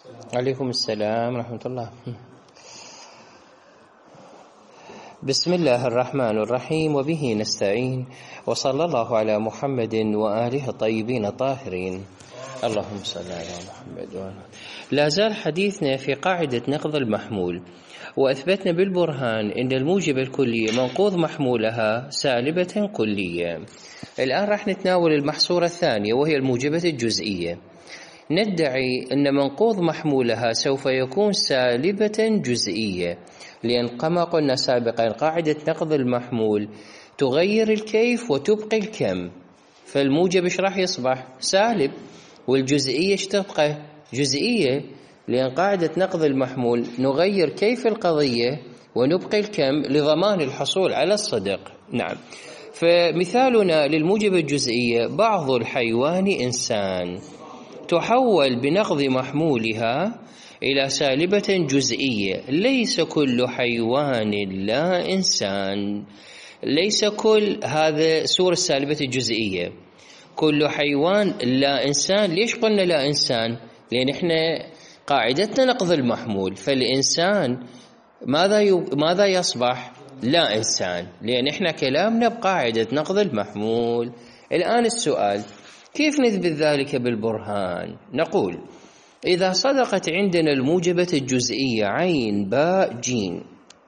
عليكم السلام ورحمة الله. بسم الله الرحمن الرحيم، وبه نستعين، وصلى الله على محمد وآله الطيبين الطاهرين. اللهم صل على محمد وآله. لا زال حديثنا في قاعدة نقض المحمول، وأثبتنا بالبرهان أن الموجبة الكلية منقوض محمولها سالبة كلية. الآن راح نتناول المحصورة الثانية وهي الموجبة الجزئية. ندعي أن منقوض محمولها سوف يكون سالبة جزئية، لأن كما قلنا سابقا قاعدة نقض المحمول تغير الكيف وتبقي الكم، فالموجب ايش راح يصبح؟ سالب، والجزئية ايش تبقى؟ جزئية، لأن قاعدة نقض المحمول نغير كيف القضية ونبقي الكم لضمان الحصول على الصدق. نعم، فمثالنا للموجب الجزئية: بعض الحيوان إنسان، تحول بنقض محمولها إلى سالبة جزئية. ليس كل حيوان لا إنسان. ليس كل، هذا صورة السالبة الجزئية. كل حيوان لا إنسان. ليش قلنا لا إنسان؟ لأن إحنا قاعدتنا نقض المحمول، فالإنسان ماذا يصبح؟ لا إنسان، لأن إحنا كلامنا بقاعدة نقض المحمول. الآن السؤال: كيف نثبت ذلك بالبرهان؟ نقول: إذا صدقت عندنا الموجبة الجزئية عين باء جيم،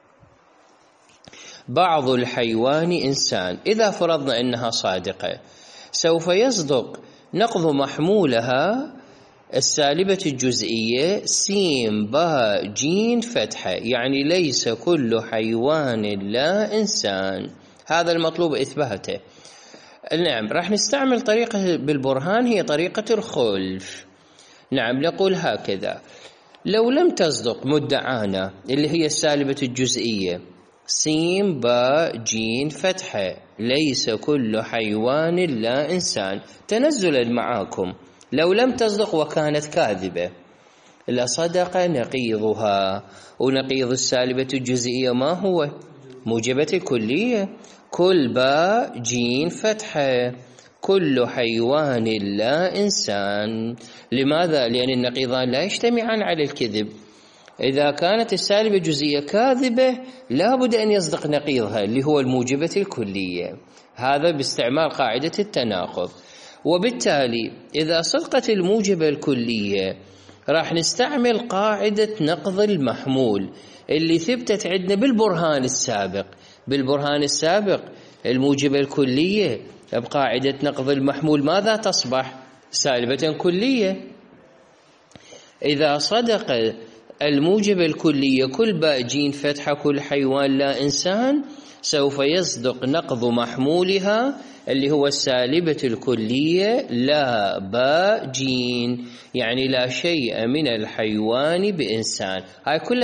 بعض الحيوان إنسان، إذا فرضنا أنها صادقة سوف يصدق نقض محمولها السالبة الجزئية سين باء جيم فتحة، يعني ليس كل حيوان لا إنسان. هذا المطلوب إثباته. نعم، راح نستعمل طريقة بالبرهان هي طريقة الخلف. نعم، نقول هكذا: لو لم تصدق مدعانا اللي هي السالبة الجزئية سين باء جيم فتحة، ليس كل حيوان لا إنسان، تنزلا معاكم، لو لم تصدق وكانت كاذبة لصدق نقيضها. ونقيض السالبة الجزئية ما هو؟ موجبة الكلية، كل باء جيم فتحة، كل حيوان لا إنسان. لماذا؟ لأن النقيضان لا يجتمعان على الكذب. إذا كانت السالبة الجزئية كاذبة لابد أن يصدق نقيضها اللي هو الموجبة الكلية، هذا باستعمال قاعدة التناقض. وبالتالي إذا صدقت الموجبة الكلية راح نستعمل قاعدة نقض المحمول اللي ثبتت عندنا بالبرهان السابق. بالبرهان السابق الموجبة الكلية بقاعدة نقض المحمول ماذا تصبح؟ سالبة كلية. إذا صدق الموجبة الكلية كل باء جيم فتحة كل حيوان لا إنسان، سوف يصدق نقض محمولها اللي هو السالبة الكلية لا باء جيم، يعني لا شيء من الحيوان بإنسان. هاي كلها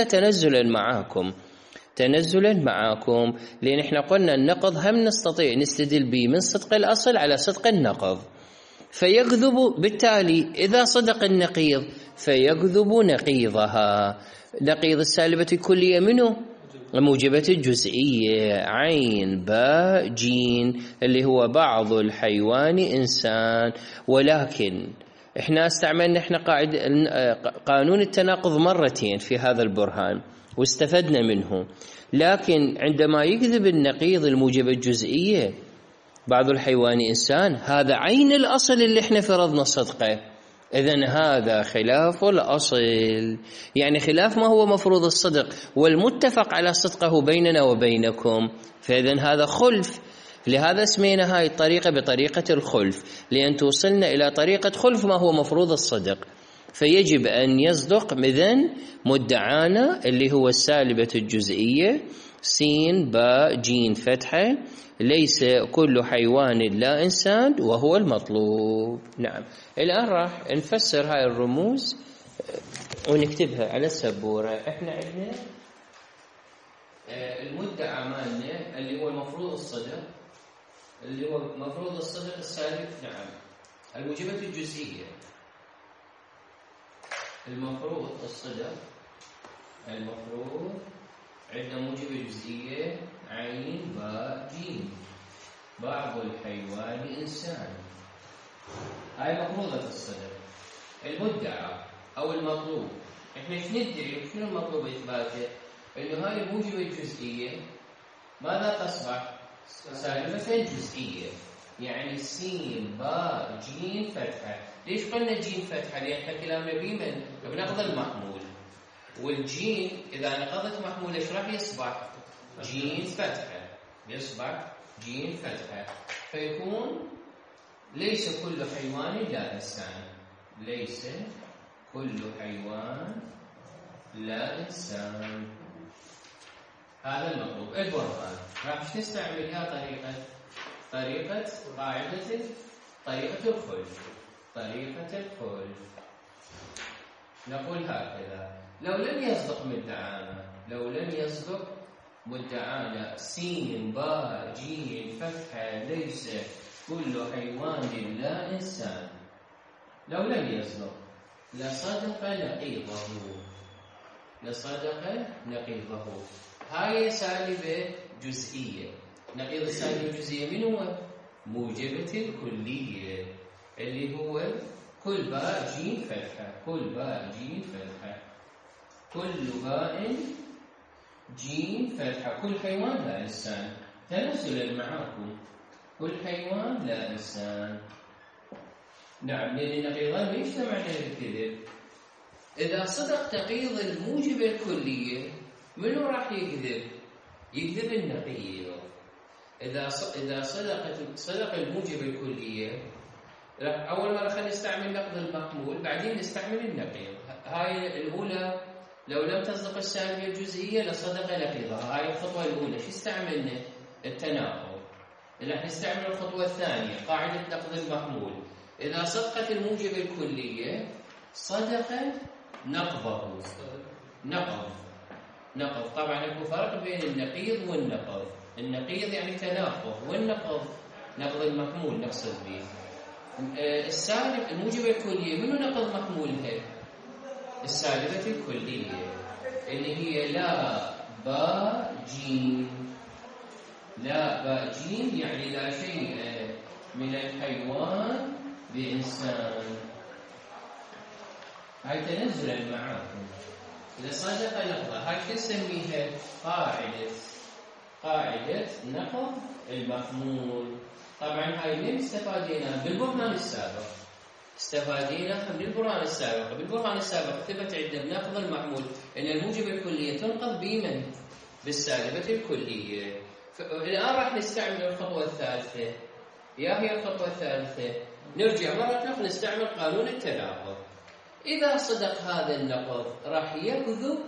تنزلا معاكم، لأن احنا قلنا النقض هم نستطيع نستدل به من صدق الأصل على صدق النقض، فيكذب. بالتالي إذا صدق النقيض فيكذب نقيضها. نقيض السالبة الكلية منه موجبة الجزئية عين باء جيم اللي هو بعض الحيوان إنسان. ولكن احنا استعملنا قانون التناقض مرتين في هذا البرهان واستفدنا منه، لكن عندما يكذب النقيض الموجبة الجزئية بعض الحيوان إنسان، هذا عين الأصل اللي احنا فرضنا صدقه، إذن هذا خلاف الأصل، يعني خلاف ما هو مفروض الصدق والمتفق على صدقه بيننا وبينكم، فإذن هذا خلف. لهذا اسمينا هاي الطريقة بطريقة الخلف، لأن توصلنا إلى طريقة خلف ما هو مفروض الصدق، فيجب أن يصدق إذن مدعانا اللي هو السالبة الجزئية سين باء جيم فتحة، ليس كل حيوان لا إنسان، وهو المطلوب. نعم، الآن راح نفسر هاي الرموز ونكتبها على السبورة. احنا عندنا المدعى مالنا اللي هو المفروض الصدق السالب. نعم، الموجبة الجزئية المفروض عندنا موجبة جزئية عين باء جيم، بعض الحيوان إنسان، هاي مفروضة الصدق. المدعى أو المطلوب احنا ايش ندري شنو المطلوب اثباته؟ انه هاي الموجبه الجزئيه ماذا تصبح؟ سالبه جزئيه، يعني س باء ج فتحه. ليش قلنا ج فتحه؟ لان احنا كلامنا بمن؟ بنقض المحمول، والجيم اذا نقضت محمول ايش راح يصبح؟ ج فتحه، يصبح ج فتحه، فيكون ليس كل حيوان لا انسان، ليس كل حيوان لا انسان. هذا المطلوب. البرهان راح تستعملها طريقة قاعدة طريقة الخلف. طريقة الخلف نقول هكذا: لو لم يصدق مدعانا، لو لم يصدق مدعانا س باء ج فتحة ليس كل حيوان لا إنسان، لو لم يصدق لصدق نقيضه، لصدق نقيضه. هاي سالبة جزئية. نقيض السالبة الجزئية من هو؟ موجبة الكلية، اللي هو كل باء ج فتحة، كل باء ج فتحة، كل باء ج فتحة. كل حيوان لا إنسان، تنزلا معاكم، كل حيوان لا إنسان. نعم، لأن النقيضان ما يجتمعن بالكذب. إذا صدق نقيض الموجبة الكلية منو راح يكذب؟ يكذب النقيض. إذا صدق الموجبة الكلية، أول مرة خلينا نستعمل نقض المحمول، بعدين نستعمل النقيض. هاي الأولى لو لم تصدق السالبة الجزئية لصدق نقيضها، هاي الخطوة الأولى. شو استعملنا؟ التناقض. راح نستعمل الخطوة الثانية قاعدة نقض المحمول. إذا صدقت الموجبة الكلية صدق نقضه. نقض طبعا اكو فرق بين النقيض والنقض. النقيض يعني تناقض، والنقض نقض المحمول نقصد به. السالب الموجبة الكلية منو نقض محمولها؟ السالبة الكلية اللي هي لا باء جيم. لا باء جيم يعني لا شيء من الحيوان بإنسان. هاي تنزلا معاكم. إذا صدق نقضها هاي نسميها قاعدة نقض المحمول. طبعا هاي من استفاديناها بالبرهان السابق، استفاديناها من البرهان السابق. بالبرهان السابق ثبت عندنا بنقض المحمول ان الموجبة الكلية تنقض بمن؟ بالسالبة الكلية. الآن راح نستعمل الخطوة الثالثة. يا هي الخطوة الثالثة؟ نرجع مرة أخرى نستعمل قانون التناقض. إذا صدق هذا النقض راح يكذب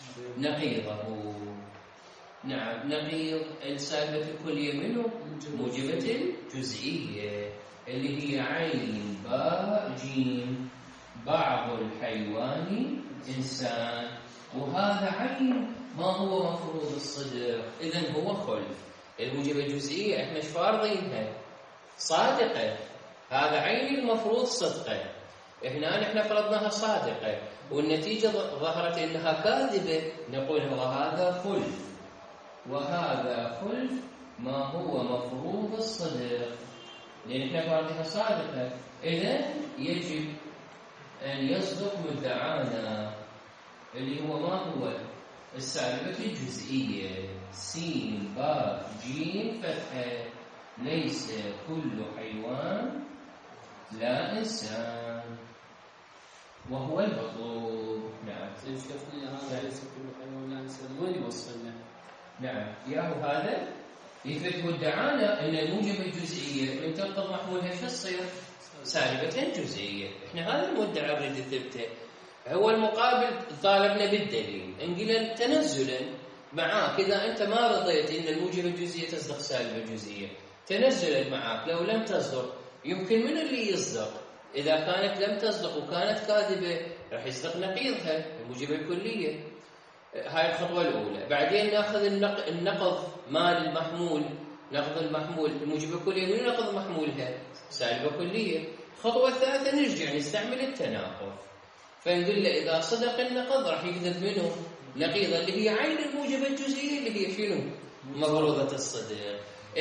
نقيضه. نعم، نقيض السالبة الكلية منه موجبة الجزئية اللي هي عين باء جيم. بعض الحيوان إنسان، وهذا عين ما هو مفروض الصدق، إذن هو خلف. الموجبة الجزئية احنا ايش فارضينها؟ صادقة. هذا عين المفروض صدقة، هنا نحن فرضناها صادقة والنتيجة ظهرت انها كاذبة، نقول هذا خلف، وهذا خلف ما هو مفروض الصدق، لأن احنا فرضناها صادقة. إذن يجب أن يصدق مدعانا اللي هو ما هو؟ السالبة الجزئية س باء ج فتحة ليس كل حيوان لا إنسان، وهو المطلوب. نعم، شفنا هذا ليس كل حيوان لا إنسان، وين يوصلنا؟ نعم، ياهو هذا يثبت مدعانا أن الموجبة الجزئية من تنقض محمولها شو تصير؟ سالبة جزئية. احنا هذا المدعى نريد نثبته. هو المقابل طالبنا بالدليل، انقل تنزلا معاك. إذا أنت ما رضيت أن الموجبة الجزئية تصدق سالبة جزئية، تنزلا معاك. لو لم تصدق يمكن من اللي يصدق؟ إذا كانت لم تصدق وكانت كاذبة راح يصدق نقيضها الموجبة الكلية. هاي الخطوة الأولى. بعدين ناخذ النقض مال المحمول، نقض المحمول الموجبة الكلية. من نقض محمولها؟ سالبة كلية. الخطوة الثالثة نرجع نستعمل التناقض، فنقول له إذا صدق النقض راح يكذب منه نقيضة اللي هي عين الموجبة الجزئية اللي هي شنو؟ مفروضة الصدق.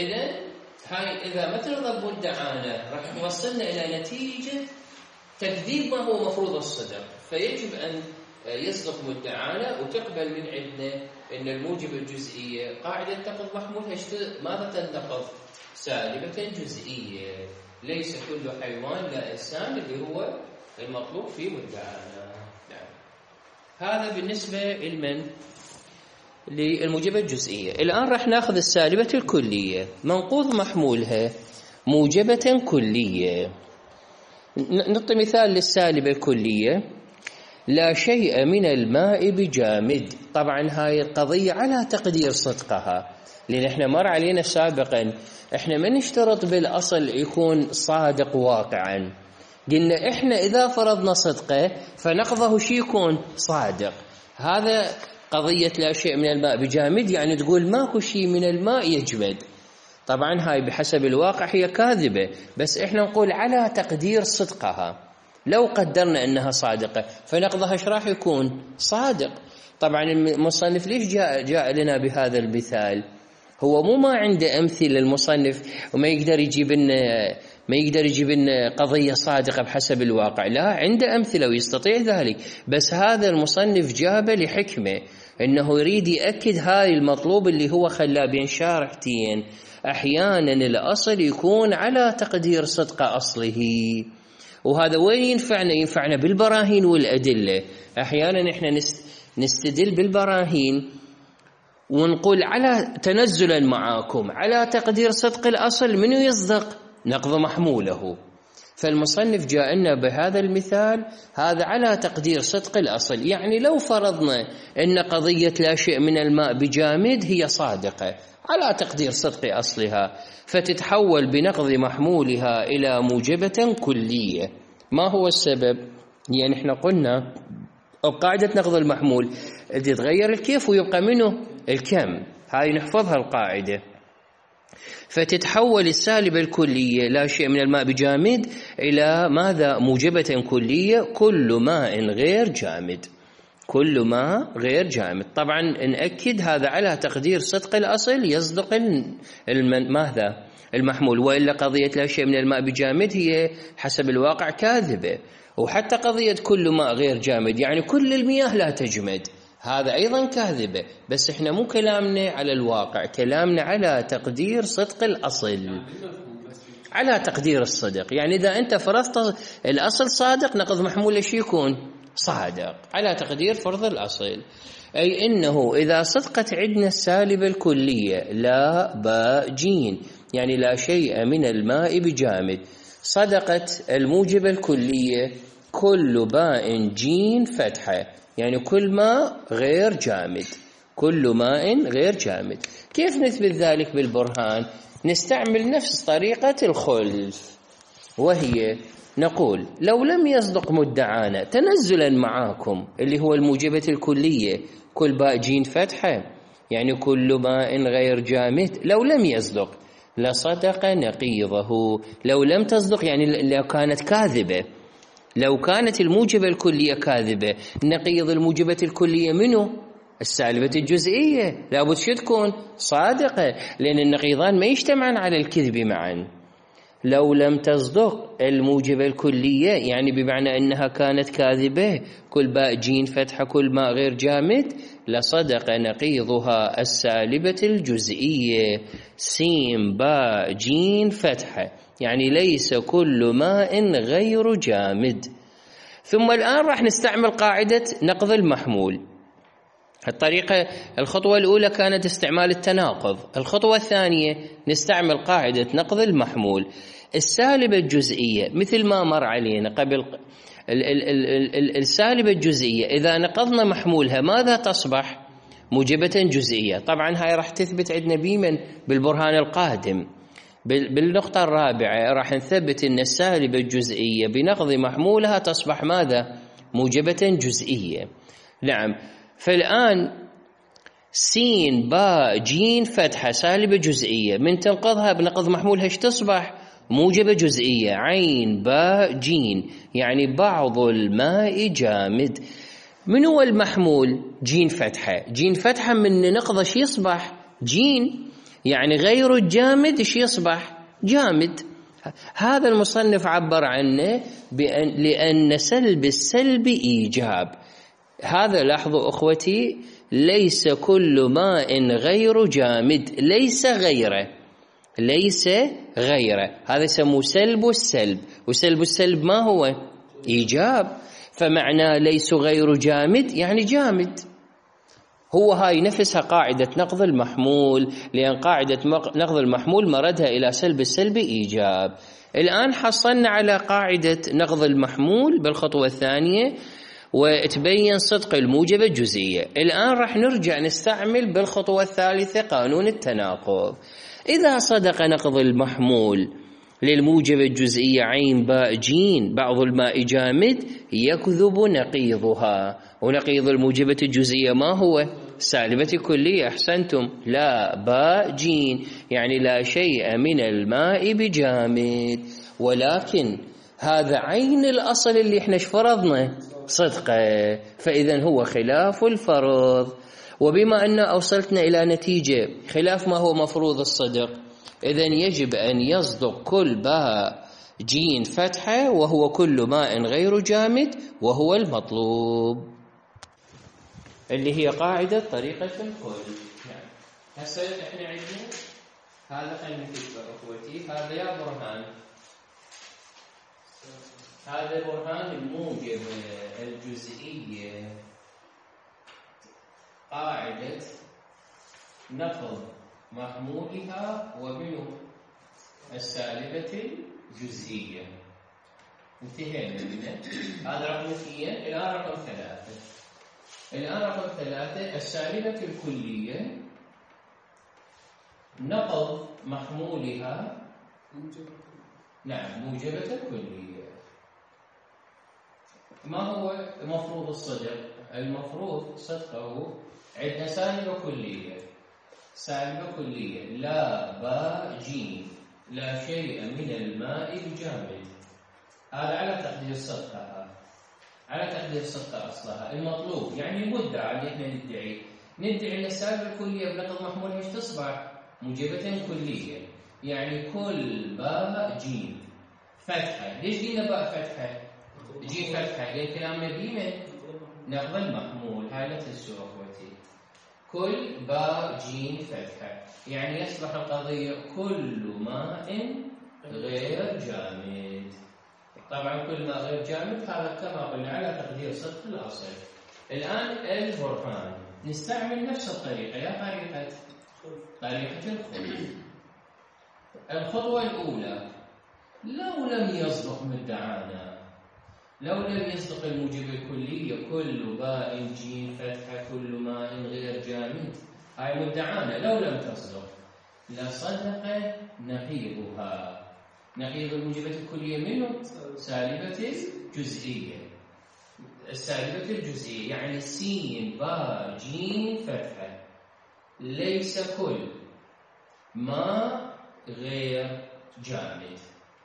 هاي إذا ما ترضى بمدعانا راح توصلنا إلى نتيجة تكذيب ما هو مفروض الصدق. فيجب أن يصدق مدعانا وتقبل من عندنا أن الموجب الجزئية قاعدة نقض محمولها ماذا تنتقض؟ سالبة جزئية. ليس كل حيوان لا إنسان اللي هو المطلوب في مدعانا. نعم. هذا بالنسبة للموجبة الجزئية. الآن راح ناخذ السالبة الكلية، منقوض محمولها موجبة كلية. نعطي مثال للسالبة الكلية: لا شيء من الماء بجامد. طبعا هاي القضية على تقدير صدقها، لأن احنا مر علينا سابقا احنا ما نشترط بالأصل يكون صادق واقعا. قلنا احنا إذا فرضنا صدقه فنقضه شي يكون صادق. هذا قضية لا شيء من الماء بجامد، يعني تقول ماكو شيء من الماء يجمد. طبعا هاي بحسب الواقع هي كاذبة، بس احنا نقول على تقدير صدقها. لو قدرنا انها صادقة فنقضها ايش راح يكون؟ صادق. طبعا المصنف ليش جاء لنا بهذا المثال؟ هو مو ما عنده أمثلة المصنف وما يقدر يجيب لنا قضية صادقة بحسب الواقع، لا، عنده أمثلة ويستطيع ذلك، بس هذا المصنف جابه لحكمة، إنه يريد يأكد هاي المطلوب اللي هو خلاه بين شارحتين. أحيانا الأصل يكون على تقدير صدق أصله، وهذا وين ينفعنا بالبراهين والأدلة. أحيانا إحنا نستدل بالبراهين ونقول على تنزلا معاكم على تقدير صدق الأصل، منو يصدق؟ نقض محموله. فالمصنف جاء لنا بهذا المثال، هذا على تقدير صدق الأصل. يعني لو فرضنا أن قضية لا شيء من الماء بجامد هي صادقة على تقدير صدق أصلها، فتتحول بنقض محمولها إلى موجبة كلية. ما هو السبب؟ يعني احنا قلنا بقاعدة نقض المحمول تتغير الكيف ويبقى منه الكم، هاي نحفظها القاعدة. فتتحول السالبة الكلية لا شيء من الماء بجامد إلى ماذا؟ موجبة كلية، كل ماء غير جامد. كل ماء غير جامد. طبعا نأكد هذا على تقدير صدق الأصل، يصدق ماذا؟ المحمول، وإلا قضية لا شيء من الماء بجامد هي حسب الواقع كاذبة. وحتى قضية كل ماء غير جامد يعني كل المياه لا تجمد، هذا أيضا كاذبة. بس إحنا مو كلامنا على الواقع، كلامنا على تقدير صدق الأصل، على تقدير الصدق. يعني إذا أنت فرضت الأصل صادق نقض محمول ليش يكون صادق على تقدير فرض الأصل. أي إنه إذا صدقت عندنا السالبة الكلية لا باء جين، يعني لا شيء من الماء بجامد، صدقت الموجبة الكلية كل باء جين فتحة، يعني كل ماء غير جامد، كل ماء غير جامد. كيف نثبت ذلك بالبرهان؟ نستعمل نفس طريقة الخلف، وهي نقول لو لم يصدق مدعانا تنزلا معاكم اللي هو الموجبة الكلية كل باء جين فتحة، يعني كل ماء غير جامد، لو لم يصدق لصدق نقيضه. لو لم تصدق يعني لو كانت كاذبة، لو كانت الموجبة الكلية كاذبة، نقيض الموجبة الكلية منه السالبة الجزئية لابد شو تكون صادقة، لأن النقيضان ما يجتمعان على الكذب معا. لو لم تصدق الموجبة الكلية يعني بمعنى أنها كانت كاذبة كل باء جين فتحة كل ماء غير جامد، لصدق نقيضها السالبة الجزئية سين باء جين فتحة، يعني ليس كل ماء غير جامد. ثم الآن راح نستعمل قاعدة نقض المحمول. الطريقة الخطوة الأولى كانت استعمال التناقض، الخطوة الثانية نستعمل قاعدة نقض المحمول. السالبة الجزئية مثل ما مر علينا قبل، السالبة الجزئية إذا نقضنا محمولها ماذا تصبح؟ موجبة جزئية. طبعا هاي راح تثبت عندنا بمن؟ بالبرهان القادم. بالنقطة الرابعة راح نثبت أن السالبة الجزئية بنقض محمولها تصبح ماذا؟ موجبة جزئية. نعم. فالآن سين باء جين فتحة سالبة جزئية، من تنقضها بنقض محمولها ايش تصبح؟ موجبة جزئية عين باء جين، يعني بعض الماء جامد. من هو المحمول؟ جين فتحة. جين فتحة من نقضة شي يصبح جين، يعني غير الجامد شي يصبح جامد. هذا المصنف عبر عنه لأن سلب السلب إيجاب. هذا لاحظوا أخوتي، ليس كل ماء غير جامد، ليس غيره، ليس غيره، هذا يسموه سلب السلب، وسلب السلب ما هو؟ إيجاب. فمعنى ليس غير جامد يعني جامد. هو هاي نفسها قاعدة نقض المحمول، لأن قاعدة نقض المحمول مردها إلى سلب السلب إيجاب. الآن حصلنا على قاعدة نقض المحمول بالخطوة الثانية، وتبين صدق الموجبة الجزئية. الآن راح نرجع نستعمل بالخطوة الثالثة قانون التناقض. إذا صدق نقض المحمول للموجبة الجزئية عين باء جيم بعض الماء جامد، يكذب نقيضها. ونقيض الموجبة الجزئية ما هو؟ سالبة الكلية. أحسنتم، لا باء جيم، يعني لا شيء من الماء بجامد. ولكن هذا عين الأصل اللي احنا فرضنا صدقه، فإذا هو خلاف الفرض. وبما أن أوصلتنا إلى نتيجة خلاف ما هو مفروض الصدق، إذن يجب أن يصدق كل باء جيم فتحة، وهو كل ماء غير جامد، وهو المطلوب، اللي هي قاعدة طريقة الكل. يعني هسه احنا عندنا هذا، خلينا نكتبه أخوتي، هذا يا برهان، هذا برهان الموجبة الجزئية، قاعدة نقض محمولها ومنه السالبة الجزئية. انتهينا منه. هذا رقم 2. الآن رقم 3. الآن رقم 3 السالبة الكلية نقض محمولها، نعم، موجبة الكلية. ما هو مفروض الصدق؟ المفروض صدقه عندنا سالبة كلية، سالبة كلية لا باء جيم لا شيء من الماء بجامد. هذا على تقدير صدقها، على تقدير صدقها أصلها. المطلوب يعني المدعى اللي احنا ندعي أن السالبة الكلية بنقض محمولها ايش تصبح؟ موجبة كلية، يعني كل باء جيم فتحة. ليش جينا باء فتحة؟ جيم فتحة لأن كلامنا ديما نقض المحمول. هاي لا تنسوا أخوتي، كل باء جيم فتحة، يعني يصبح القضية كل ماء غير جامد. طبعا كل ماء غير جامد هذا كما قلنا على تقدير صدق الأصل. الآن البرهان نستعمل نفس الطريقة، يا طريقة الخلف. الخطوة الأولى، لو لم يصدق مدعانا، لو لم يصدق الموجبة الكلية كل باء جيم فتحة كل ماء غير جامد، هاي مدعانا لو لم تصدق، لصدق نقيضها. نقيض الموجبة الكلية منه سالبة الجزئية. السالبة الجزئية يعني سين باء جيم فتحة ليس كل ماء غير جامد.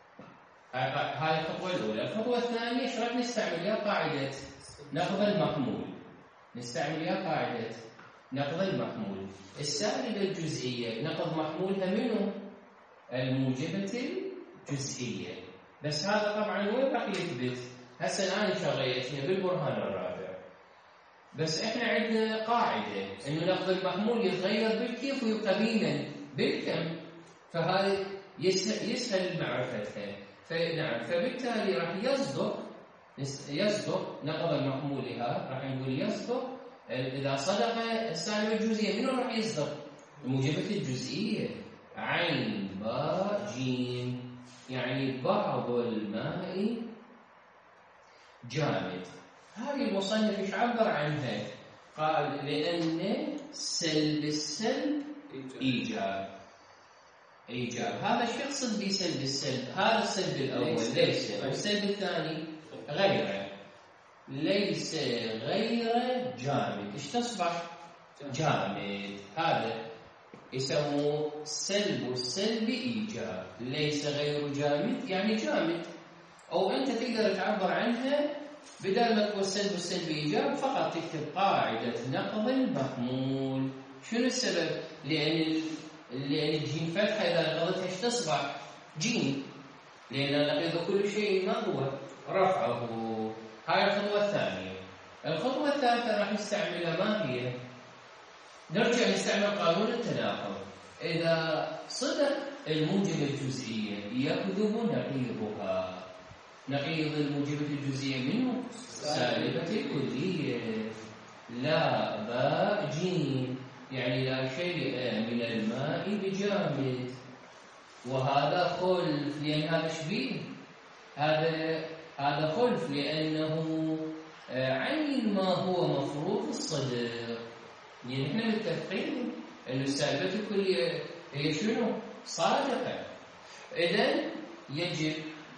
هاي الخطوة الأولى. الخطوة الثانية ايش راح نستعمل؟ يا قاعدة نقض المحمول، نستعمل يا قاعدة نقض المحمول. السالبة الجزئية نقض محمولها منه الموجبة الجزئية. بس هذا طبعا وين راح يثبت؟ هسه الآن شغيتنا بالبرهان الرابع، بس احنا عندنا قاعدة انه نقض المحمول يتغير بالكيف ويبقى بينا بالكم، فهذا يسهل معرفتها. فنعم، فبالتالي راح يصدق نقض محمولها، راح نقول يصدق إذا صدق السالبة الجزئية. منو راح يصدق؟ الموجبة الجزئية عين باء جيم، يعني بعض الماء جامد. هذه المصنف ايش عبر عنها؟ قال لأن سلب السلب إيجاب. هذا ايش يقصد بسلب السلب؟ هذا السلب الأول ليس، والسلب الثاني غيره. ليس غير جامد، ايش تصبح؟ جامد. هذا يسموه سلب السلب إيجاب. ليس غير جامد يعني جامد، أو أنت تقدر تعبر عنها بدل ما تقول سلب السلب إيجاب فقط تكتب قاعدة نقض المحمول. شنو السبب؟ لأن الجيم فتحة إذا نقضتها ايش تصبح؟ جيم، لأن نقيض كل شيء ما هو؟ رفعه. هاي الخطوة الثانية. الخطوة الثالثة راح نستعملها ما هي؟ نرجع نستعمل قانون التناقض. إذا صدق الموجبة الجزئية يكذب نقيضها. نقيض الموجبة الجزئية منه سالبة الكلية. لا باء جيم، يعني لا شيء من الماء بجامد. وهذا خلف، لأن هذا شبيه، هذا خلف لأنه عين ما هو مفروض الصدق. يعني احنا متفقين أن السالبة الكلية هي شنو؟ صادقة. إذن يجب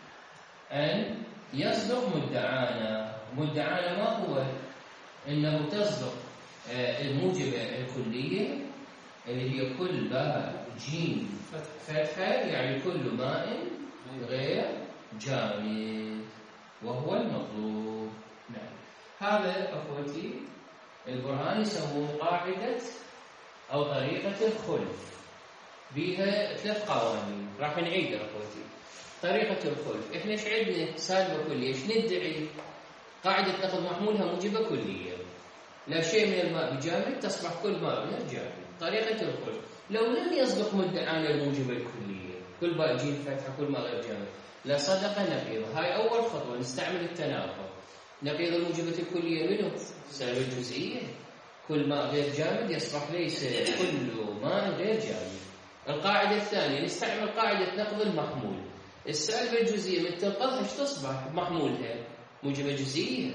أن يصدق مدعانا. مدعانا ما هو؟ إنه تصدق الموجبة الكلية اللي هي كل باء جيم فتحة، يعني كل ماء غير جامد، وهو المطلوب. نعم، هذا أخوتي البرهان يسموه قاعدة أو طريقة الخلف. بها 3 قوانين راح نعيدها أخوتي. طريقة الخلف، إحنا إيش عندنا؟ سالبة كلية. إيش ندعي؟ قاعدة نقض محمولها موجبة كلية. لا شيء من الماء بجامد، تصبح كل ماء غير جامد. طريقة الخلف، لو لم يصدق مدعانا الموجبة الكلية كل باء جيم فتحة كل ماء غير جامد، لا صدق نقيض. هاي أول خطوة، نستعمل التناقض. نقيض الموجبة الكلية منه سالبة الجزئية، كل ماء غير جامد يصبح ليس كل ماء غير جامد. القاعدة الثانية نستعمل قاعدة نقض المحمول. السالبة الجزئية من تنقضها ايش تصبح بمحمولها؟ موجبة جزئية.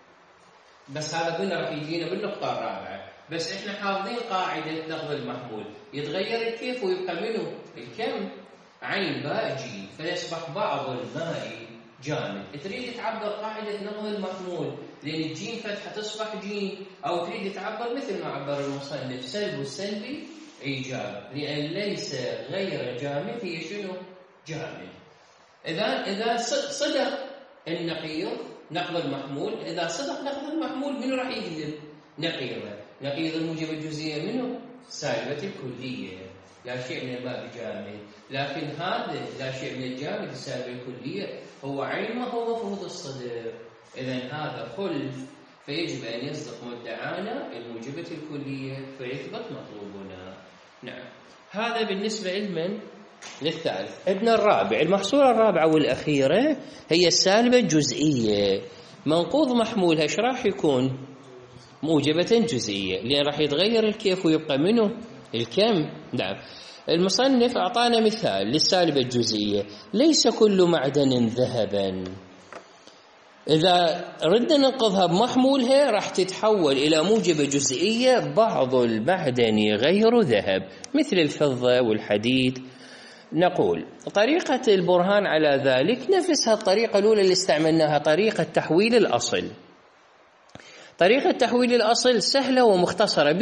بس هذا قلنا راح يجينا بالنقطة الرابعة. بس احنا حافظين قاعدة نقض المحمول، يتغير الكيف ويبقى منه الكم عين باء جيم، فيصبح بعض الماء جامد. تريد تعبر قاعدة نقض المحمول لأن الجيم فتحة تصبح جيم، أو تريد تعبر مثل ما عبر المصنف سلب والسلبي إيجاب، لأن ليس غير جامد هي شنو؟ جامد. إذا صدق النقيض نقض المحمول، إذا صدق نقض المحمول منه راح يكذب؟ نقيضه. نقيض الموجبة الجزئية منه سالبة الكلية، لا شيء من الماء بجامد. لكن هذا لا شيء من الجامد السالبة الكلية هو عين ما هو مفروض الصدق. إذن هذا خلف، فيجب أن يصدق مدعانا الموجبة الكلية فيثبت مطلوبنا. نعم، هذا بالنسبة لمن؟ للثالث. عندنا الرابع. المحصولة الرابعة والأخيرة هي السالبة الجزئية. منقوض محمولها ايش راح يكون؟ موجبة جزئية، لأن راح يتغير الكيف ويبقى منه الكم. نعم، المصنف أعطانا مثال للسالبة الجزئية: ليس كل معدن ذهبا. إذا ردنا ننقضها بمحمولها راح تتحول إلى موجبة جزئية بعض المعدن غير ذهب، مثل الفضة والحديد. نقول طريقة البرهان على ذلك نفسها الطريقة الأولى اللي استعملناها، طريقة تحويل الأصل. طريقة تحويل الأصل سهلة ومختصرة،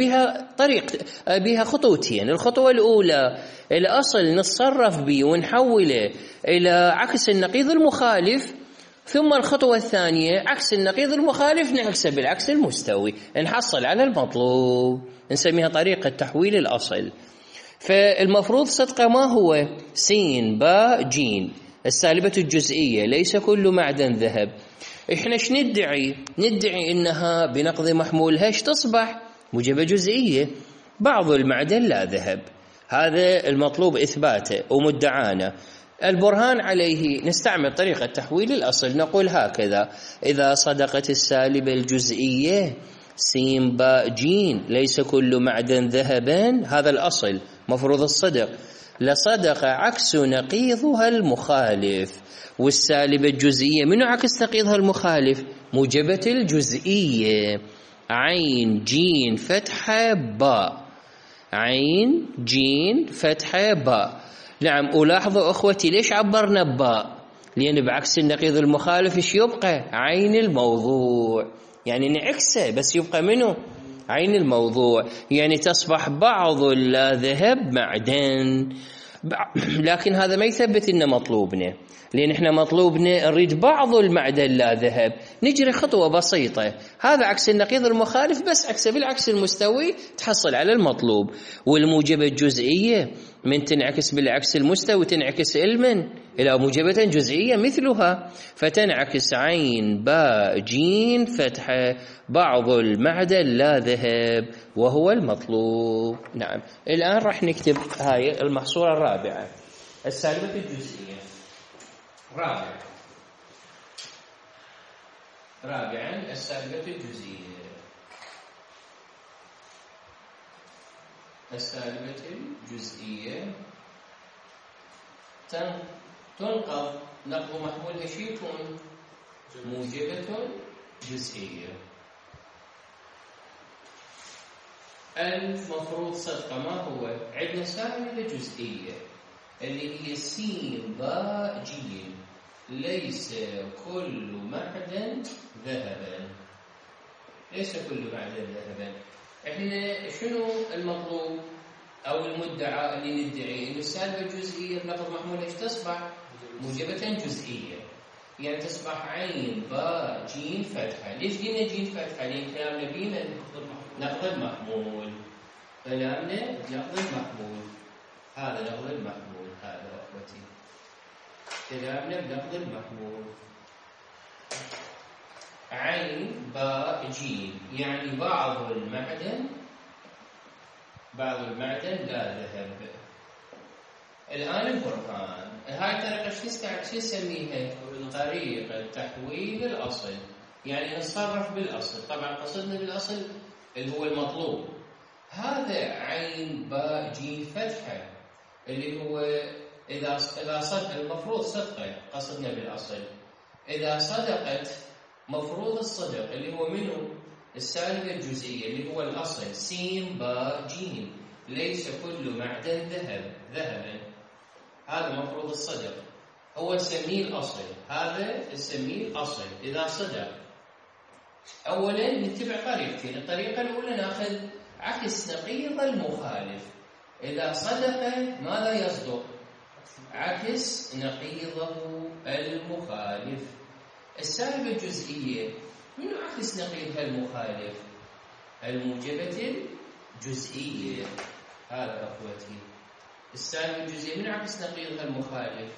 بها خطوتين. الخطوة الأولى الأصل نتصرف به ونحوله إلى عكس النقيض المخالف، ثم الخطوة الثانية عكس النقيض المخالف نعكسه بالعكس المستوي، نحصل على المطلوب، نسميها طريقة تحويل الأصل. فالمفروض صدقه ما هو؟ سين باء جيم السالبة الجزئية، ليس كل معدن ذهب. احنا ايش ندعي؟ ندعي انها بنقض محمولها ايش تصبح؟ موجبة جزئية، بعض المعدن لا ذهب. هذا المطلوب اثباته ومدعانا. البرهان عليه نستعمل طريقة تحويل الأصل، نقول هكذا: إذا صدقت السالبة الجزئية سين باء جيم ليس كل معدن ذهبا، هذا الأصل مفروض الصدق، لصدق عكس نقيضها المخالف. والسالبة الجزئية منو عكس نقيضها المخالف؟ موجبة الجزئية، عين جين فتحة باء، عين جين فتحة باء. نعم، ولاحظوا أخوتي ليش عبرنا باء؟ لأن بعكس النقيض المخالف إيش يبقى؟ عين الموضوع، يعني نعكسه بس يبقى منه عين الموضوع، يعني تصبح بعض لا ذهب معدن. لكن هذا ما يثبت إن مطلوبنا، لأن إحنا مطلوبنا نريد بعض المعدن لا ذهب. نجري خطوة بسيطة، هذا عكس النقيض المخالف بس عكسه بالعكس المستوي تحصل على المطلوب. والموجبة الجزئية من تنعكس بالعكس المستوي تنعكس إلى موجبة جزئية مثلها، فتنعكس عين باء جيم فتحة بعض المعدن لا ذهب وهو المطلوب. نعم، الآن راح نكتب هاي المحصورة الرابعة، السالبة الجزئية. رابعا السالبة الجزئية. السالبة الجزئية تنقض نقض محمولها شو يكون؟ موجبة جزئية. المفروض صدقة ما هو؟ عندنا سالبة جزئية اللي هي س باء جيم ليس كل معدن ذهبا. ليس كل معدن ذهبا. احنا شنو المطلوب او المدعى اللي ندعي؟ انه السالبه الجزئيه بنقض محمولها ايش تصبح؟ موجبه جزئيه، يعني تصبح عين باء جيم فتحه. ليش قلنا جيم فتحه؟ لان كلامنا بينا نقض المحمول. كلامنا نقض المحمول، هذا نقض المحمول، هذا اخوتي كلامنا بنقض المحمول. عين باء جيم يعني بعض المعدن لا ذهب. الآن البرهان، هاي الطريقة شو نسميها؟ طريقة تحويل الأصل، يعني نتصرف بالأصل. طبعا قصدنا بالأصل اللي هو المطلوب. هذا عين باء جيم فتحة اللي هو إذا صدق المفروض صدقه، قصدنا بالأصل. إذا صدقت مفروض الصدق اللي هو منه السالبة الجزئية اللي هو الأصل س باء جيم ليس كل معدن ذهبا. هذا مفروض الصدق، هو نسميه الأصل، هذا نسميه الأصل. إذا صدق أولا نتبع طريقتين. الطريقة الأولى نأخذ عكس نقيض المخالف. إذا صدق ماذا يصدق؟ عكس نقيضه المخالف. السالبة الجزئية منو عكس نقيضها المخالف؟ الموجبة الجزئية. هذا أخوتي السالبة الجزئية منو عكس نقيضها المخالف؟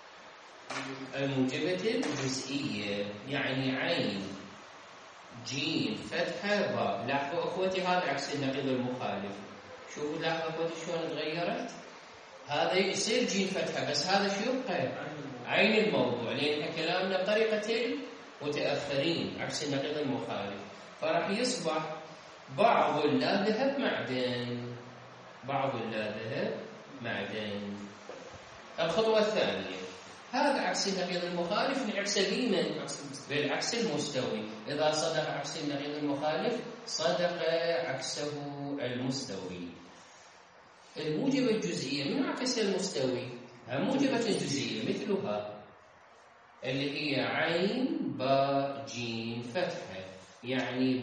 الموجبة الجزئية، يعني عين جيم فتحة باء. لاحظوا أخوتي هذا عكس النقيض المخالف. شوفوا لاحظوا أخوتي شلون تغيرت. هذا يصير جيم فتحة بس هذا شو يبقى؟ عين الموضوع، لأن كلامنا بطريقة المتأخرين عكس النقيض المخالف. فراح يصبح بعض لا ذهب معدن. الخطوة الثانية، هذا عكس النقيض المخالف نعكسه بيمن بالعكس المستوي. إذا صدق عكس النقيض المخالف صدق عكسه المستوي. الموجبة الجزئية من عكس المستوي؟ موجبة جزئية مثلها اللي هي عين باء جيم فتحة، يعني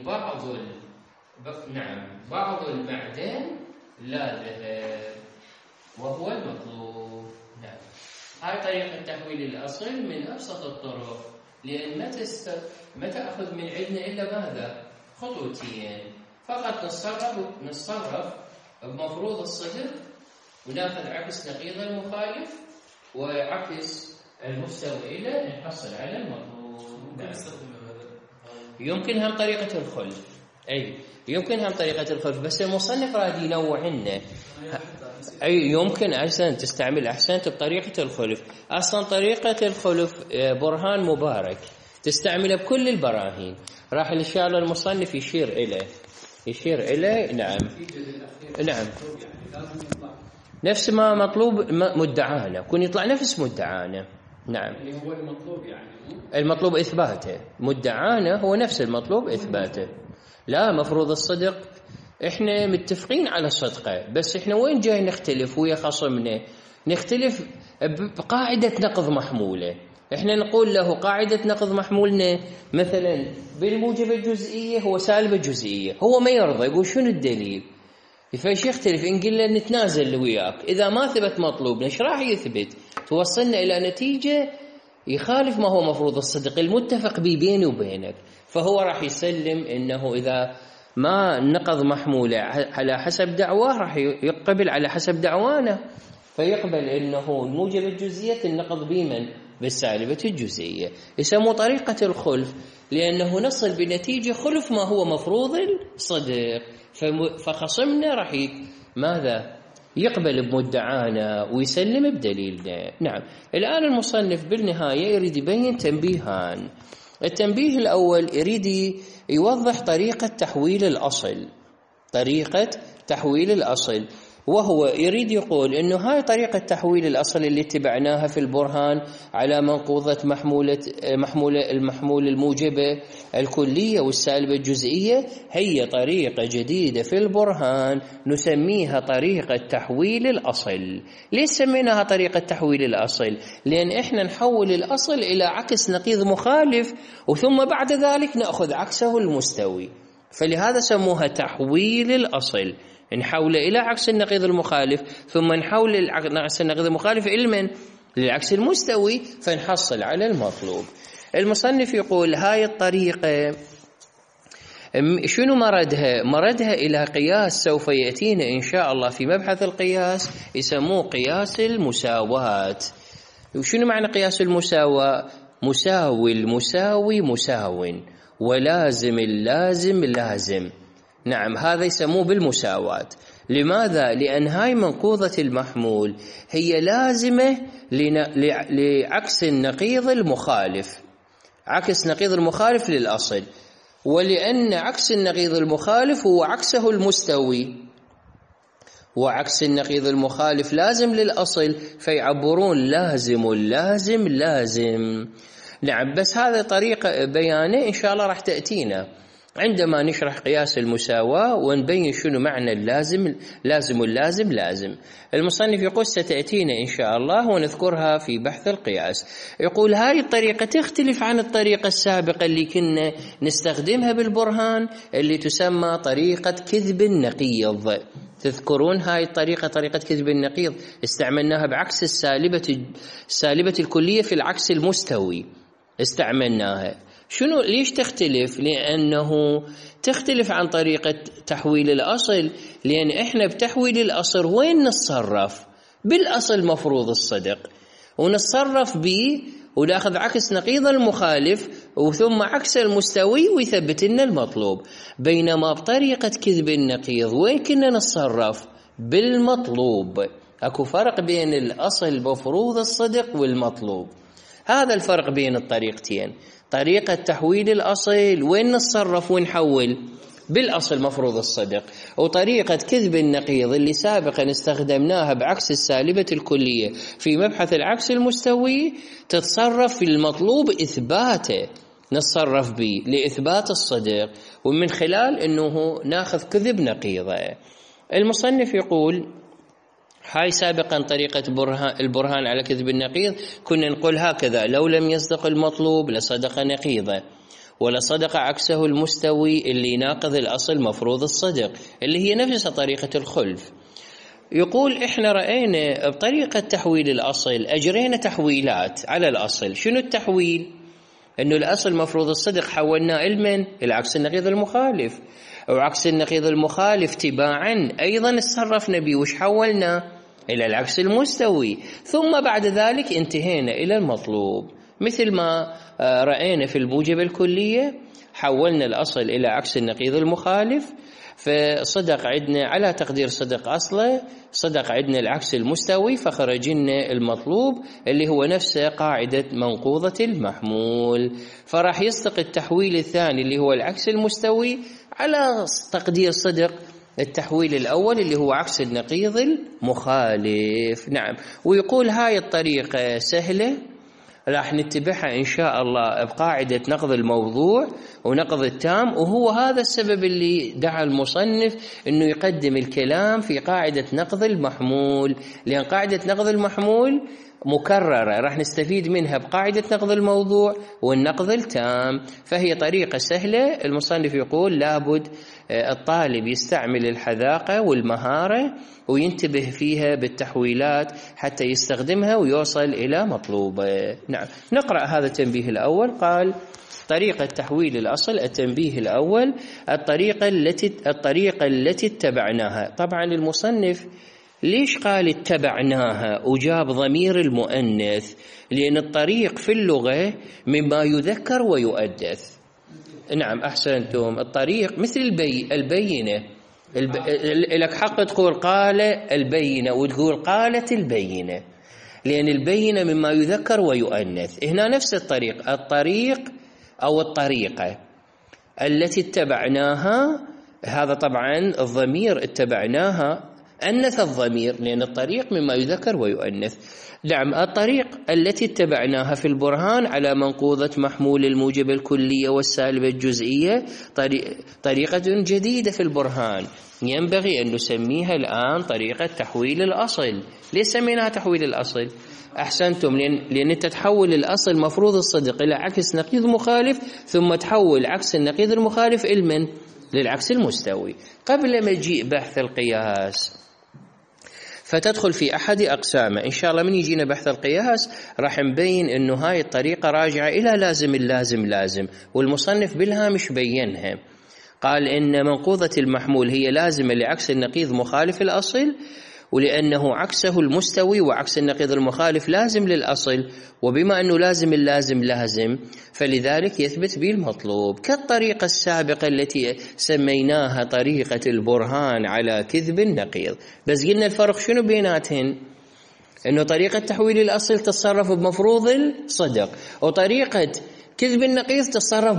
بعض المعدن لا ذهب وهو المطلوب. نعم، هاي طريقة تحويل الأصل من أبسط الطرق، لأن ما تأخذ من عندنا إلا ماذا؟ خطوتين فقط. نتصرف بمفروض الصدق وناخذ عكس نقيض المخالف وعكس المستوي إلى نحصل على المطلوب. يمكن هم طريقة الخلف. يمكن هم طريقة الخلف، بس المصنف راد ينوع لنا. يمكن أحسن تستعمل أحسنت بطريقة الخلف. أصلا طريقة الخلف برهان مبارك تستعمله بكل البراهين. راح إن شاء الله المصنف يشير إليه. نعم نفس ما مطلوب مدعانا، كون يطلع نفس مدعانا. نعم، اللي هو المطلوب، يعني المطلوب إثباته. مدعانا هو نفس المطلوب إثباته. لا، مفروض الصدق إحنا متفقين على صدقه، بس إحنا وين جاي نختلف ويا خصمنا؟ نختلف بقاعدة نقض محمولة. إحنا نقول له قاعدة نقض محمولنا مثلا بالموجبة الجزئية هو سالبة جزئية، هو ما يرضى، يقول شنو الدليل؟ فايش يختلف؟ إن قلنا نتنازل وياك، إذا ما ثبت مطلوبنا ايش راح يثبت؟ توصلنا إلى نتيجة يخالف ما هو مفروض الصدق المتفق بيني وبينك. فهو راح يسلم إنه إذا ما نقض محمولة على حسب دعواه راح يقبل على حسب دعوانا، فيقبل أنه الموجب الجزئية النقض بمن؟ بالسالبة الجزئية. يسموه طريقة الخلف، لأنه نصل بنتيجة خلف ما هو مفروض الصدق، فخصمنا راح ماذا؟ يقبل بمدعانا ويسلم بدليلنا. نعم. الآن المصنف بالنهاية يريد يبين تنبيهان. التنبيه الأول يريد يوضح طريقة تحويل الأصل، طريقة تحويل الأصل، وهو يريد يقول إنه هاي طريقة تحويل الأصل اللي اتبعناها في البرهان على منقوضة المحمول الموجبة الكلية والسالبة الجزئية هي طريقة جديدة في البرهان نسميها طريقة تحويل الأصل. ليش سميناها طريقة تحويل الأصل؟ لأن إحنا نحول الأصل إلى عكس نقيض مخالف، وثم بعد ذلك نأخذ عكسه المستوي، فلهذا سموها تحويل الأصل. نحول إلى عكس النقيض المخالف، ثم نحول عكس النقيض المخالف إلى من؟ للعكس المستوي، فنحصل على المطلوب. المصنف يقول هاي الطريقة شنو مردها؟ مردها إلى قياس سوف يأتينا إن شاء الله في مبحث القياس، يسموه قياس المساواة. وشنو معنى قياس المساواة؟ مساوي المساوي مساو، ولازم اللازم لازم. نعم، هذا يسموه بالمساواة. لماذا؟ لأن هاي منقوضة المحمول هي لازمة لعكس النقيض المخالف، عكس نقيض المخالف للأصل، ولأن عكس النقيض المخالف هو عكسه المستوي، وعكس النقيض المخالف لازم للأصل، فيعبرون لازم اللازم لازم. نعم، بس هذا طريقة بيانه إن شاء الله راح تأتينا عندما نشرح قياس المساواة ونبين شنو معنى اللازم، لازم اللازم لازم. المصنف يقول ستأتينا إن شاء الله ونذكرها في بحث القياس. يقول هاي الطريقة تختلف عن الطريقة السابقة اللي كنا نستخدمها بالبرهان اللي تسمى طريقة كذب النقيض. تذكرون هاي الطريقة، طريقة كذب النقيض استعملناها بعكس السالبة الكلية في العكس المستوي استعملناها. شنو ليش تختلف؟ لأنه تختلف عن طريقة تحويل الأصل، لأن إحنا بتحويل الأصل وين نتصرف؟ بالأصل مفروض الصدق، ونتصرف به وناخذ عكس نقيض المخالف وثم عكس المستوي ويثبت لنا المطلوب. بينما بطريقة كذب النقيض وين كنا نتصرف؟ بالمطلوب. أكو فرق بين الأصل مفروض الصدق والمطلوب، هذا الفرق بين الطريقتين. طريقة تحويل الأصل وين نتصرف ونحول؟ بالأصل مفروض الصدق. وطريقة كذب النقيض اللي سابقا استخدمناها بعكس السالبة الكلية في مبحث العكس المستوي تتصرف في المطلوب إثباته، نتصرف به لإثبات الصدق، ومن خلال أنه ناخذ كذب نقيضة. المصنف يقول هاي سابقا طريقة البرهان على كذب النقيض كنا نقول هكذا: لو لم يصدق المطلوب لصدق نقيضه، ولصدق عكسه المستوي اللي ناقض الأصل مفروض الصدق، اللي هي نفس طريقة الخلف. يقول إحنا رأينا بطريقة تحويل الأصل أجرينا تحويلات على الأصل. شنو التحويل؟ إنه الأصل مفروض الصدق حولنا علما إلى عكس النقيض المخالف، وعكس النقيض المخالف تباعا أيضا تصرفنا به، وش حولنا؟ إلى العكس المستوي، ثم بعد ذلك انتهينا إلى المطلوب. مثل ما رأينا في الموجبة الكلية حولنا الأصل إلى عكس النقيض المخالف، فصدق عندنا على تقدير صدق أصله، صدق عندنا العكس المستوي، فخرجنا المطلوب اللي هو نفسه قاعدة منقوضة المحمول. فراح يصدق التحويل الثاني اللي هو العكس المستوي على تقدير صدق التحويل الأول اللي هو عكس النقيض المخالف. نعم. ويقول هاي الطريقة سهلة راح نتبعها إن شاء الله بقاعدة نقض الموضوع ونقض التام، وهو هذا السبب اللي دعا المصنف إنه يقدم الكلام في قاعدة نقض المحمول، لأن قاعدة نقض المحمول مكررة راح نستفيد منها بقاعدة نقض الموضوع والنقض التام، فهي طريقة سهلة. المصنف يقول لابد الطالب يستعمل الحذاقة والمهارة وينتبه فيها بالتحويلات حتى يستخدمها ويوصل إلى مطلوبه. نعم، نقرأ هذا التنبيه الأول. قال: طريقة تحويل الأصل. التنبيه الأول: الطريقة التي اتبعناها. طبعا المصنف ليش قال اتبعناها وجاب ضمير المؤنث؟ لأن الطريق في اللغة مما يذكر ويؤنث. نعم أحسنتم. الطريق مثل البينة. لك حق تقول قال البينة وتقول قالت البينة، لأن البينة مما يذكر ويؤنث. هنا نفس الطريق أو الطريقة التي اتبعناها، هذا طبعا الضمير اتبعناها أنث الضمير، لأن الطريق مما يذكر ويؤنث. نعم الطريق التي اتبعناها في البرهان على منقوضة محمول الموجب الكلية والسالبة الجزئية طريقة جديدة في البرهان، ينبغي أن نسميها الآن طريقة تحويل الأصل. ليش سميناها تحويل الأصل؟ أحسنتم، لأن أنت تحول الأصل مفروض الصدق إلى عكس نقيض مخالف، ثم تحول عكس النقيض المخالف إلى للعكس المستوي قبل مجيء بحث القياس، فتدخل في أحد أقسامه. إن شاء الله من يجينا بحث القياس راح نبين أنه هاي الطريقة راجعة إلى لازم، والمصنف بالهامش بينها، قال إن منقوضة المحمول هي لازمة لعكس النقيض مخالف الأصل، ولأنه عكسه المستوي وعكس النقيض المخالف لازم للأصل، وبما أنه لازم فلذلك يثبت به المطلوب، كالطريقة السابقة التي سميناها طريقة البرهان على كذب النقيض. بس قلنا الفرق شنو بيناتهن؟ أنه طريقة تحويل الأصل تتصرف بمفروض الصدق، وطريقة كذب النقيض تتصرف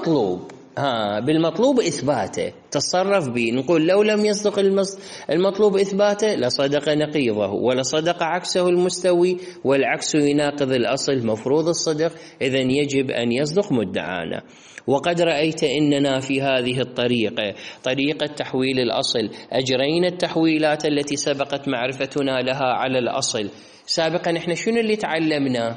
بالمطلوب إثباته، تصرف به. نقول لو لم يصدق المطلوب إثباته لصدق نقيضه، ولصدق عكسه المستوي، والعكس يناقض الأصل مفروض الصدق، إذن يجب أن يصدق مدعانا. وقد رأيت أننا في هذه الطريقة، طريقة تحويل الأصل، أجرينا التحويلات التي سبقت معرفتنا لها على الأصل. سابقا احنا شنو اللي تعلمنا؟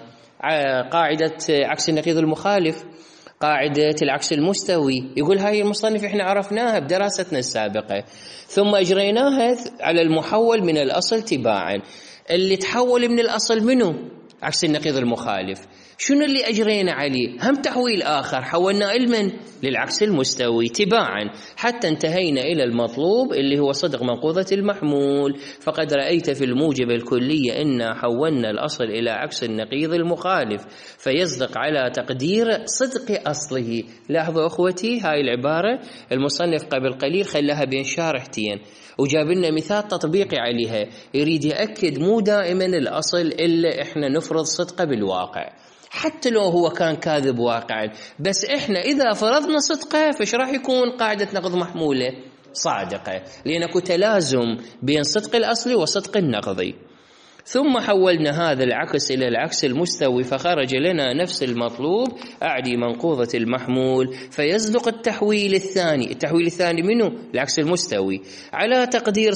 قاعدة عكس النقيض المخالف، قاعدة العكس المستوي. يقول هاي المصنف احنا عرفناها بدراستنا السابقة، ثم أجريناها على المحول من الأصل تباعا. اللي تحول من الأصل منه عكس النقيض المخالف. شنو اللي أجرينا عليه؟ هم تحويل آخر حولنا علما للعكس المستوي تباعا، حتى انتهينا إلى المطلوب اللي هو صدق منقوضة المحمول. فقد رأيت في الموجب الكلية إن حولنا الأصل إلى عكس النقيض المخالف فيصدق على تقدير صدق أصله. لاحظوا أخوتي هاي العبارة المصنف قبل قليل خلاها بين شارحتين وجاب لنا مثال تطبيقي عليها، يريد يأكد مو دائما الأصل إلا إحنا نفرض صدقه بالواقع، حتى لو هو كان كاذب واقعا، بس إحنا إذا فرضنا صدقه فش راح يكون قاعدة نقض محمولة صادقة، لأنه تلازم بين صدق الأصل وصدق النقضي. ثم حولنا هذا العكس إلى العكس المستوي فخرج لنا نفس المطلوب، أعني منقوضة المحمول، فيصدق التحويل الثاني منه العكس المستوي على تقدير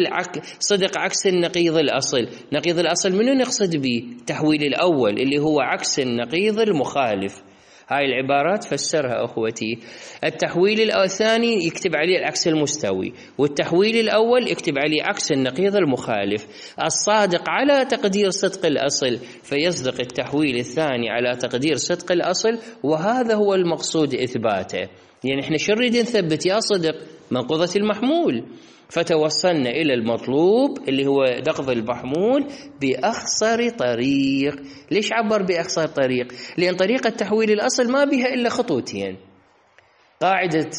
صدق عكس النقيض الأصل. نقيض الأصل منه نقصد به التحويل الأول اللي هو عكس النقيض المخالف. هاي العبارات فسرها أخوتي. التحويل الثاني يكتب عليه العكس المستوي، والتحويل الأول يكتب عليه عكس النقيض المخالف. الصادق على تقدير صدق الأصل فيصدق التحويل الثاني على تقدير صدق الأصل، وهذا هو المقصود إثباته. يعني احنا شو نريد نثبت يا صدق؟ منقوضة المحمول. فتوصلنا إلى المطلوب اللي هو نقض المحمول بأخصر طريق. ليش عبر بأخصر طريق؟ لأن طريقة تحويل الأصل ما بها إلا خطوتين، قاعدة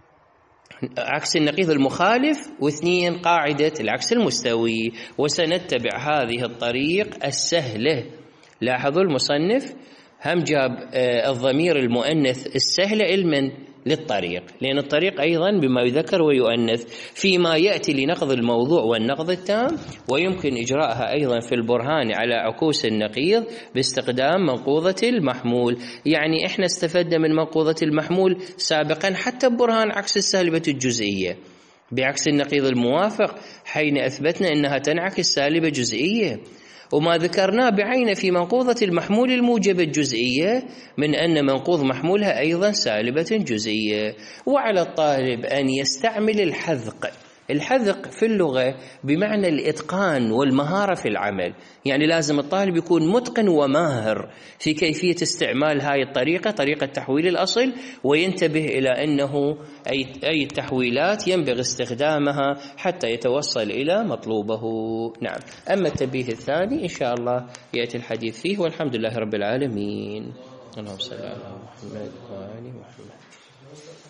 عكس النقيض المخالف، واثنين قاعدة العكس المستوي، وسنتبع هذه الطريق السهلة. لاحظوا المصنف هم جاب الضمير المؤنث السهل علما للطريق، لأن الطريق أيضا بما يذكر ويؤنث فيما يأتي لنقض الموضوع والنقض التام، ويمكن إجراءها أيضا في البرهان على عكوس النقيض باستخدام منقوضة المحمول. يعني إحنا استفدنا من منقوضة المحمول سابقا حتى ببرهان عكس السالبة الجزئية بعكس النقيض الموافق، حين أثبتنا أنها تنعكس سالبة جزئية، وما ذكرناه بعينه في منقوضة المحمول الموجبة الجزئية من أن منقوض محمولها أيضا سالبة جزئية. وعلى الطالب أن يستعمل الحذق الحذق في اللغة بمعنى الإتقان والمهارة في العمل، يعني لازم الطالب يكون متقن وماهر في كيفية استعمال هاي الطريقة، طريقة تحويل الأصل، وينتبه إلى أنه أي التحويلات ينبغي استخدامها حتى يتوصل إلى مطلوبه. نعم. أما التنبيه الثاني إن شاء الله يأتي الحديث فيه، والحمد لله رب العالمين. اللهم صل على محمد وآل محمد.